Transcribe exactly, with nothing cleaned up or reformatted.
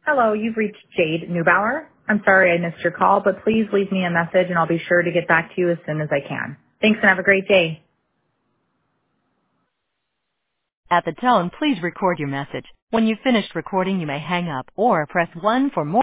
Hello, you've reached Jade Neubauer. I'm sorry I missed your call, but please leave me a message and I'll be sure to get back to you as soon as I can. Thanks and have a great day. At the tone, please record your message. When you've finished recording, you may hang up or press one for more.